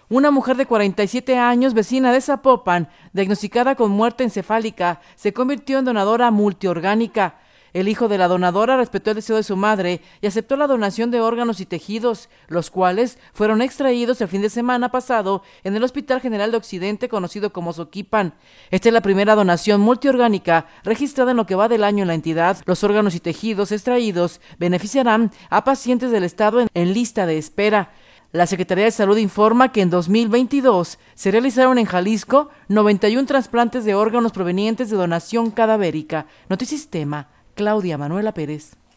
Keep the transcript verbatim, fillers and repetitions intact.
Una mujer de cuarenta y siete años, vecina de Zapopan, diagnosticada con muerte encefálica, se convirtió en donadora multiorgánica. El hijo de la donadora respetó el deseo de su madre y aceptó la donación de órganos y tejidos, los cuales fueron extraídos el fin de semana pasado en el Hospital General de Occidente, conocido como Soquipan. Esta es la primera donación multiorgánica registrada en lo que va del año en la entidad. Los órganos y tejidos extraídos beneficiarán a pacientes del estado en, en lista de espera. La Secretaría de Salud informa que en dos mil veintidós se realizaron en Jalisco noventa y uno trasplantes de órganos provenientes de donación cadavérica. Notisistema, Claudia Manuela Pérez.